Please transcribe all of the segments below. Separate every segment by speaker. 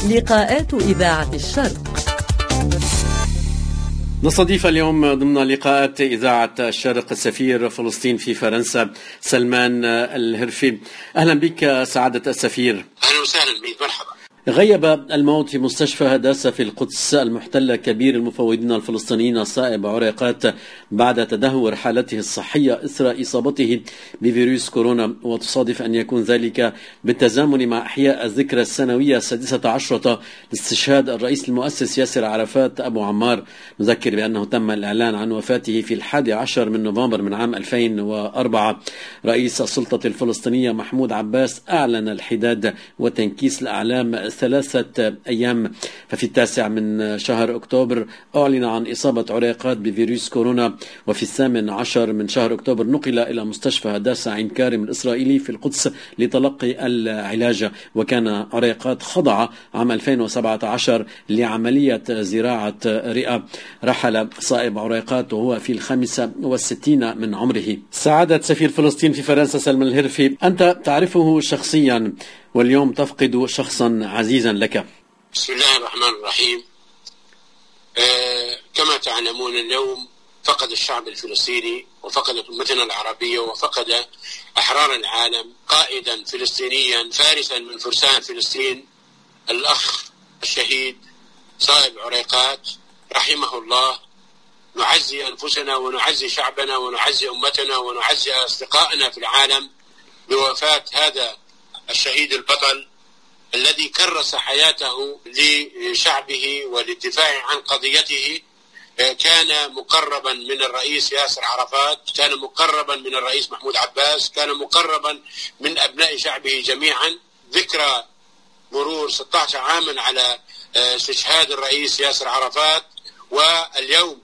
Speaker 1: لقاءات إذاعة الشرق.
Speaker 2: نستضيف اليوم ضمن لقاءات إذاعة الشرق سفير فلسطين في فرنسا سلمان الهرفي. أهلا بك سعادة السفير.
Speaker 3: أهلا وسهلا بك، مرحبا.
Speaker 2: غيب الموت في مستشفى هداسة في القدس المحتلة كبير المفوضين الفلسطينيين صائب عريقات بعد تدهور حالته الصحية إثر إصابته بفيروس كورونا، وتصادف أن يكون ذلك بالتزامن مع إحياء الذكرى السنوية 16 لاستشهاد الرئيس المؤسس ياسر عرفات أبو عمار. نذكر بأنه تم الإعلان عن وفاته في 11 من نوفمبر من عام 2004. رئيس السلطة الفلسطينية محمود عباس أعلن الحداد وتنكيس الأعلام 3 أيام، ففي 9 من شهر أكتوبر أعلن عن إصابة عريقات بفيروس كورونا، وفي 18 من شهر أكتوبر نقل إلى مستشفى هداسة عين كارم الإسرائيلي في القدس لتلقي العلاج. وكان عريقات خضع عام 2017 لعملية زراعة رئة. رحل صائب عريقات وهو في 65 من عمره. سعادة سفير فلسطين في فرنسا سلمان الهرفي، أنت تعرفه شخصيا واليوم تفقد شخصا عزيزا لك.
Speaker 3: بسم الله الرحمن الرحيم. كما تعلمون اليوم فقد الشعب الفلسطيني وفقدت أمتنا العربية وفقد أحرار العالم قائدا فلسطينيا فارسا من فرسان فلسطين، الأخ الشهيد صائب عريقات رحمه الله. نعزي أنفسنا ونعزي شعبنا ونعزي أمتنا ونعزي أصدقائنا في العالم بوفاة هذا الشهيد البطل الذي كرس حياته لشعبه وللدفاع عن قضيته. كان مقربا من الرئيس ياسر عرفات، كان مقربا من الرئيس محمود عباس، كان مقربا من أبناء شعبه جميعا. ذكرى مرور 16 عاما على استشهاد الرئيس ياسر عرفات، واليوم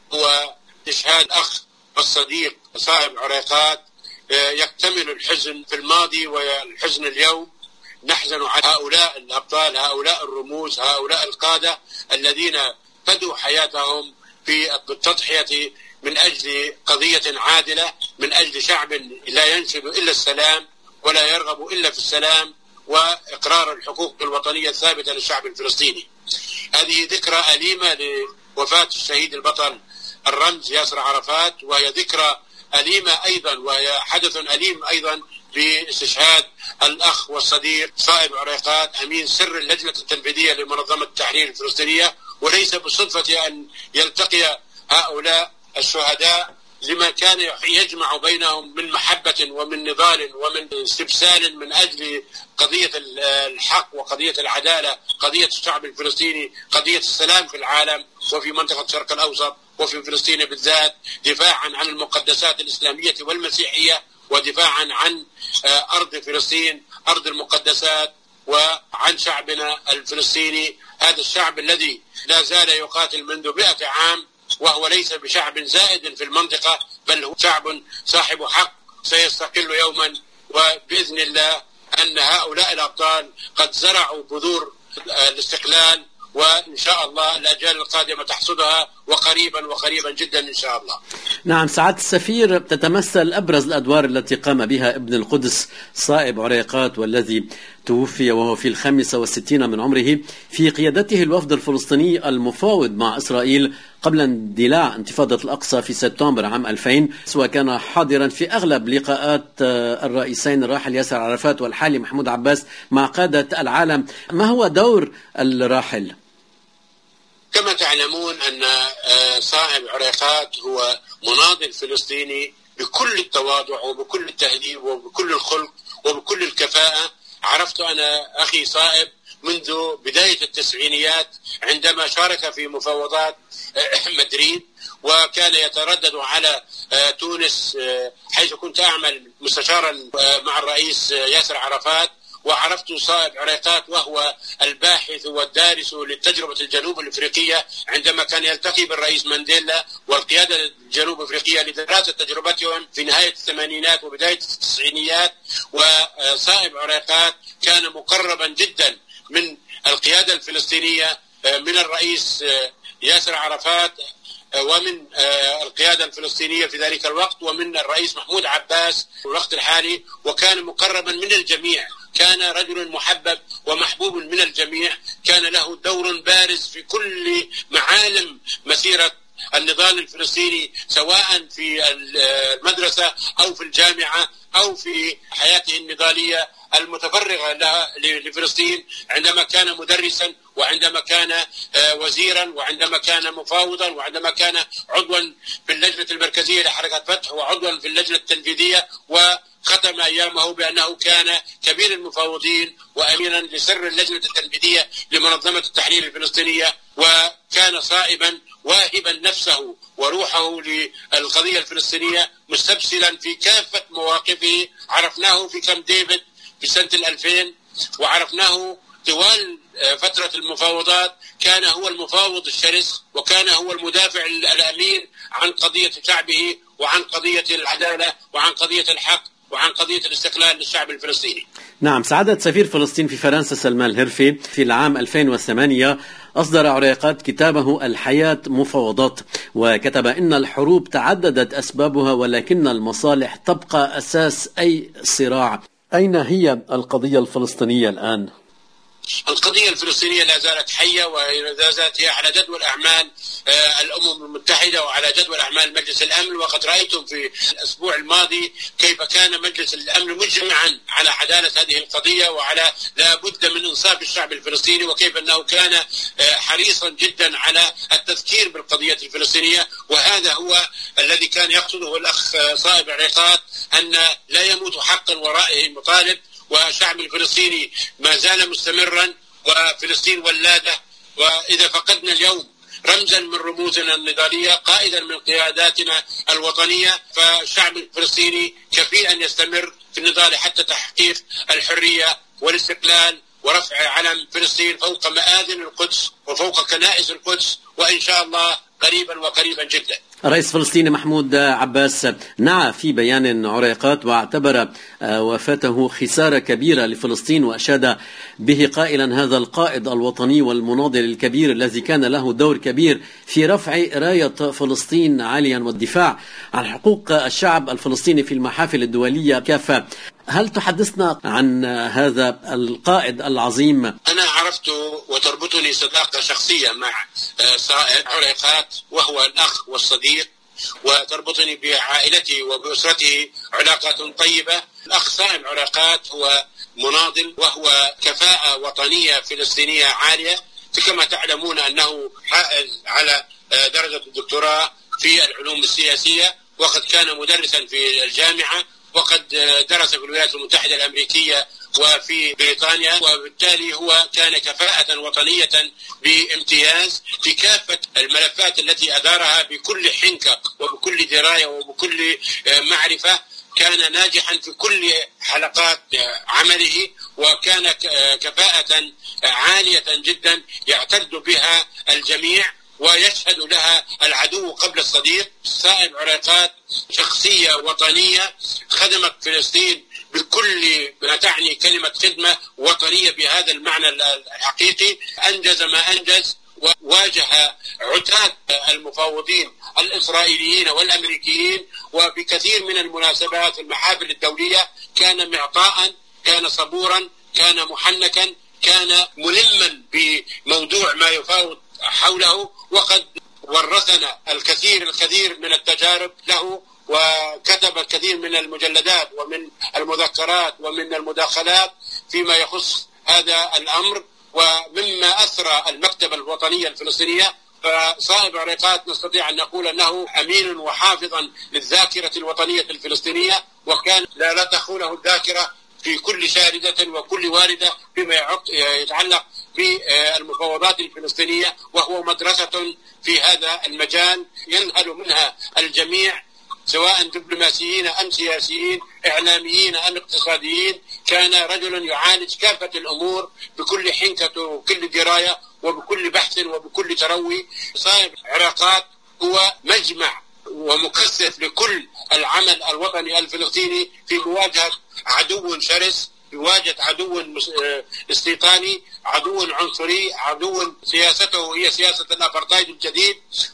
Speaker 3: هو استشهاد أخ والصديق صائب عريقات. يكتمل الحزن في الماضي والحزن اليوم. نحزن على هؤلاء الأبطال، هؤلاء الرموز، هؤلاء القادة الذين فدوا حياتهم في التضحية من أجل قضية عادلة، من أجل شعب لا ينشد إلا السلام ولا يرغب إلا في السلام وإقرار الحقوق الوطنية الثابتة للشعب الفلسطيني. هذه ذكرى أليمة لوفاة الشهيد البطل الرمز ياسر عرفات، وهي ذكرى أليمة أيضا وهي حدث أليم أيضا باستشهاد الأخ والصديق صائب عريقات أمين سر اللجنة التنفيذية لمنظمة التحرير الفلسطينية. وليس بالصدفة أن يلتقي هؤلاء الشهداء لما كان يجمع بينهم من محبة ومن نضال ومن استبسال من أجل قضية الحق وقضية العدالة، قضية الشعب الفلسطيني، قضية السلام في العالم وفي منطقة الشرق الأوسط وفي فلسطين بالذات، دفاعا عن المقدسات الإسلامية والمسيحية ودفاعا عن أرض فلسطين أرض المقدسات وعن شعبنا الفلسطيني. هذا الشعب الذي لا زال يقاتل منذ 100 عام، وهو ليس بشعب زائد في المنطقة، بل هو شعب صاحب حق سيستقل يوما، وبإذن الله أن هؤلاء الأبطال قد زرعوا بذور الاستقلال، وإن شاء الله الأجيال القادمة تحصدها وقريبا جدا إن شاء الله.
Speaker 2: نعم سعادة السفير، تتمثل أبرز الأدوار التي قام بها ابن القدس صائب عريقات والذي توفي وهو في 65 من عمره في قيادته الوفد الفلسطيني المفاوض مع إسرائيل قبل اندلاع انتفاضة الأقصى في سبتمبر عام 2000، وكان حاضرا في أغلب لقاءات الرئيسين الراحل ياسر عرفات والحالي محمود عباس مع قادة العالم. ما هو دور الراحل؟
Speaker 3: كما تعلمون أن صائب عريقات هو مناضل فلسطيني بكل التواضع وبكل التهذيب وبكل الخلق وبكل الكفاءة. عرفت أنا أخي صائب منذ بداية التسعينيات عندما شارك في مفاوضات مدريد، وكان يتردد على تونس حيث كنت أعمل مستشارا مع الرئيس ياسر عرفات. وعرفت صائب عريقات وهو الباحث والدارس للتجربة الجنوب الإفريقية عندما كان يلتقي بالرئيس مانديلا والقيادة الجنوب إفريقية لدراسة تجربتهم في نهاية الثمانينات وبداية التسعينيات. وصائب عريقات كان مقربا جدا من القيادة الفلسطينية، من الرئيس ياسر عرفات ومن القيادة الفلسطينية في ذلك الوقت ومن الرئيس محمود عباس في الوقت الحالي، وكان مقربا من الجميع. كان رجل محبب ومحبوب من الجميع، كان له دور بارز في كل معالم مسيرة النضال الفلسطيني، سواء في المدرسة أو في الجامعة أو في حياته النضالية المتفرغة لفلسطين، عندما كان مدرسا وعندما كان وزيرا وعندما كان مفاوضا وعندما كان عضوا في اللجنة المركزية لحركة فتح وعضوا في اللجنة التنفيذية، وختم أيامه بأنه كان كبير المفاوضين وأمينا لسر اللجنة التنفيذية لمنظمة التحرير الفلسطينية، وكان صائبا واهبا نفسه وروحه للقضية الفلسطينية، مستبسلا في كافة مواقفه. عرفناه في كامب ديفيد في سنة 2000، وعرفناه طوال فترة المفاوضات، كان هو المفاوض الشرس وكان هو المدافع الأمين عن قضية شعبه وعن قضية العدالة وعن قضية الحق وعن قضية الاستقلال للشعب الفلسطيني.
Speaker 2: نعم، سعادة سفير فلسطين في فرنسا سلمان الهرفي في العام 2008 أصدر عريقات كتابه الحياة مفاوضات، وكتب إن الحروب تعددت أسبابها ولكن المصالح تبقى أساس أي صراع. أين هي القضية الفلسطينية الآن؟
Speaker 3: القضية الفلسطينية لا زالت حية ولا زالت هي على جدول أعمال الأمم المتحدة وعلى جدول أعمال مجلس الأمن. وقد رأيتم في الأسبوع الماضي كيف كان مجلس الأمن مجمعا على عدالة هذه القضية وعلى لا بد من إنصاف الشعب الفلسطيني، وكيف أنه كان حريصا جدا على التذكير بالقضية الفلسطينية. وهذا هو الذي كان يقصده الأخ صائب عريقات، أن لا يموت حقا ورائه مطالب، والشعب الفلسطيني ما زال مستمرا وفلسطين ولادة. وإذا فقدنا اليوم رمزا من رموزنا النضالية، قائدا من قياداتنا الوطنية، فالشعب الفلسطيني كفيل أن يستمر في النضال حتى تحقيق الحرية والاستقلال ورفع علم فلسطين فوق مآذن القدس وفوق كنائس القدس، وإن شاء الله قريبا وقريبا جدا.
Speaker 2: الرئيس الفلسطيني محمود عباس نعى في بيان عريقات واعتبر وفاته خسارة كبيرة لفلسطين، وأشاد به قائلا: هذا القائد الوطني والمناضل الكبير الذي كان له دور كبير في رفع راية فلسطين عاليا والدفاع عن حقوق الشعب الفلسطيني في المحافل الدولية كافة. هل تحدثنا عن هذا القائد العظيم؟
Speaker 3: أنا عرفت وتربطني صداقة شخصية مع صائب عريقات، وهو الأخ والصديق، وتربطني بعائلته وبأسرته علاقات طيبة. الأخ صائب عريقات هو مناضل وهو كفاءة وطنية فلسطينية عالية، كما تعلمون أنه حائز على درجة الدكتوراه في العلوم السياسية، وقد كان مدرسا في الجامعة، وقد درس في الولايات المتحدة الأمريكية وفي بريطانيا، وبالتالي هو كان كفاءة وطنية بامتياز في كافة الملفات التي أدارها بكل حنكة وبكل دراية وبكل معرفة. كان ناجحا في كل حلقات عمله، وكان كفاءة عالية جدا يعتد بها الجميع ويشهد لها العدو قبل الصديق. صائب عريقات شخصية وطنية خدمت فلسطين بكل ما تعني كلمة خدمة وطنية بهذا المعنى الحقيقي. أنجز ما أنجز، وواجه عتاد المفاوضين الإسرائيليين والأمريكيين، وبكثير من المناسبات المحافل الدولية كان معطاء، كان صبورا، كان محنكا، كان ملما بموضوع ما يفاوض حوله. وقد ورثنا الكثير من التجارب له، وكتب الكثير من المجلدات ومن المذكرات ومن المداخلات فيما يخص هذا الأمر. ومما أثرى المكتبة الوطنية الفلسطينية، فصائب عريقات نستطيع أن نقول أنه أمين وحافظا للذاكرة الوطنية الفلسطينية، وكان لا تخونه الذاكرة في كل شاردة وكل واردة فيما يتعلق بالمفاوضات الفلسطينية، وهو مدرسة في هذا المجال ينهل منها الجميع، سواء دبلوماسيين أم سياسيين، إعلاميين أم اقتصاديين. كان رجلا يعالج كافة الأمور بكل حنكة وكل دراية وبكل بحث وبكل تروي. صائب عريقات هو مجمع ومكثف لكل العمل الوطني الفلسطيني في مواجهة عدو شرس، في مواجهة عدو استيطاني، عدو عنصري، عدو سياسته هي سياسة الأبرتايد الجديد،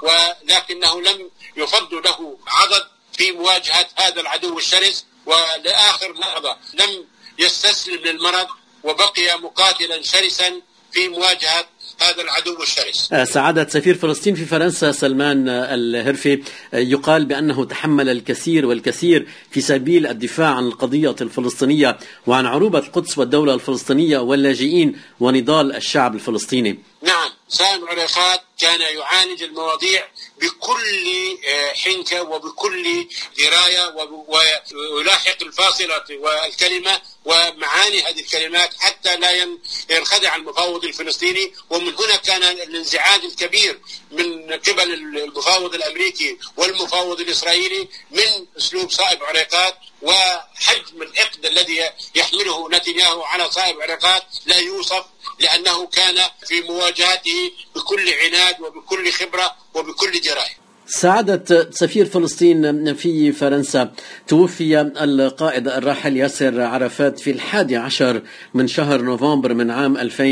Speaker 3: ولكنه لم يفض له عضد في مواجهة هذا العدو الشرس، ولآخر لحظة لم يستسلم للمرض وبقي مقاتلا شرسا في مواجهة هذا العدو الشرس.
Speaker 2: سعادة سفير فلسطين في فرنسا سلمان الهرفي، يقال بأنه تحمل الكثير والكثير في سبيل الدفاع عن القضية الفلسطينية وعن عروبة القدس والدولة الفلسطينية واللاجئين ونضال الشعب الفلسطيني.
Speaker 3: نعم، سائب عريقات كان يعالج المواضيع بكل حنكة وبكل دراية ويلاحق الفاصلة والكلمة ومعاني هذه الكلمات حتى لا ينخدع المفاوض الفلسطيني. ومن هنا كان الانزعاج الكبير من قبل المفاوض الأمريكي والمفاوض الإسرائيلي من أسلوب سائب عريقات، وحجم الحقد الذي يحمله نتنياهو على سائب عريقات لا يوصف، لأنه كان في مواجهته بكل عناد وبكل خبرة وبكل دراية.
Speaker 2: سعادة سفير فلسطين في فرنسا، توفي القائد الراحل ياسر عرفات في 11 من شهر نوفمبر من عام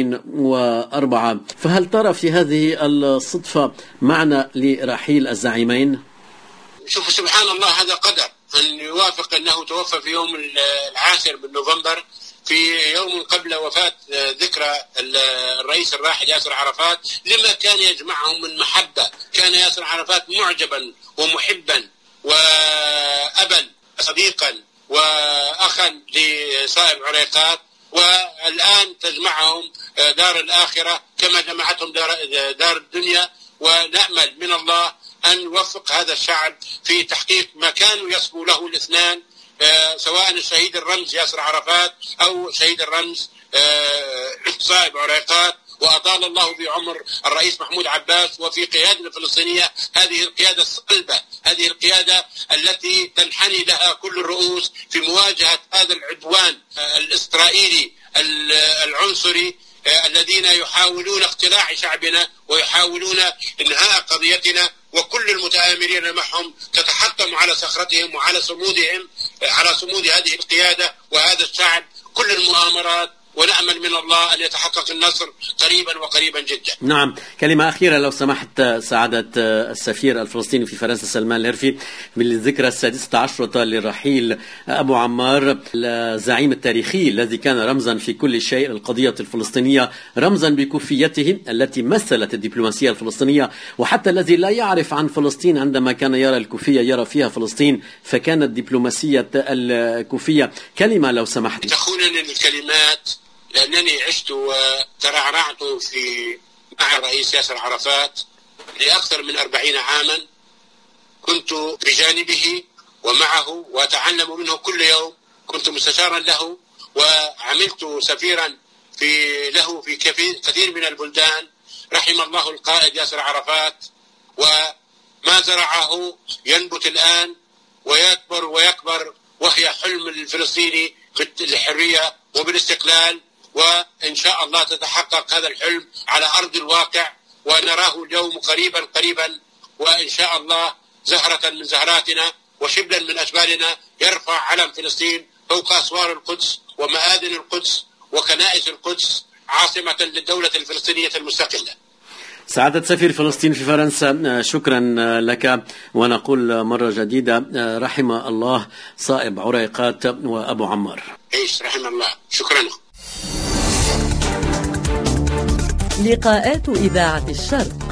Speaker 2: 2004، فهل ترى في هذه الصدفة معنى لرحيل الزعيمين؟
Speaker 3: شوفوا سبحان الله، هذا قدر أن يوافق أنه توفى في يوم 10 من نوفمبر، في يوم قبل وفاة ذكرى الرئيس الراحل ياسر عرفات، لما كان يجمعهم من محبة. كان ياسر عرفات معجبا ومحبا وأبا صديقا وأخا لسائب عريقات، والآن تجمعهم دار الآخرة كما جمعتهم دار الدنيا. ونأمل من الله أن يوفق هذا الشعب في تحقيق ما كانوا يصبو له الاثنان، سواء الشهيد الرمز ياسر عرفات أو شهيد الرمز سائب عريقات. وأطال الله بعمر الرئيس محمود عباس وفي قيادة الفلسطينية هذه القيادة الصلبة، هذه القيادة التي تنحني لها كل الرؤوس في مواجهة هذا العدوان الإسرائيلي العنصري الذين يحاولون اقتلاع شعبنا ويحاولون إنهاء قضيتنا، وكل المتآمرين معهم تتحطم على صخرتهم وعلى صمودهم، على صمود هذه القيادة وهذا الشعب كل المؤامرات. ونأمل من الله أن يتحقق النصر قريبا وقريبا جدا.
Speaker 2: نعم، كلمة أخيرة لو سمحت سعادة السفير الفلسطيني في فرنسا سلمان الهرفي، بالذكرى 16 لرحيل أبو عمار، الزعيم التاريخي الذي كان رمزا في كل شيء للقضية الفلسطينية، رمزا بكوفيته التي مثلت الدبلوماسية الفلسطينية، وحتى الذي لا يعرف عن فلسطين عندما كان يرى الكوفية يرى فيها فلسطين، فكانت دبلوماسية الكوفية. كلمة لو سمحت.
Speaker 3: تخونني الكلمات لأنني عشت وترعرعت مع الرئيس ياسر عرفات لأكثر من 40 عاما. كنت بجانبه ومعه وأتعلم منه كل يوم. كنت مستشارا له وعملت سفيرا له في كثير من البلدان. رحم الله القائد ياسر عرفات، وما زرعه ينبت الآن ويكبر، وهي حلم الفلسطيني بالحرية وبالاستقلال. وإن شاء الله تتحقق هذا الحلم على أرض الواقع ونراه اليوم قريبا، وإن شاء الله زهرة من زهراتنا وشبلا من أشبالنا يرفع علم فلسطين فوق أسوار القدس ومآذن القدس وكنائس القدس عاصمة للدولة الفلسطينية المستقلة.
Speaker 2: سعادة سفير فلسطين في فرنسا، شكرا لك، ونقول مرة جديدة رحم الله سائب عريقات وأبو عمار.
Speaker 3: رحم الله. شكرا.
Speaker 1: لقاءات إذاعة الشرق.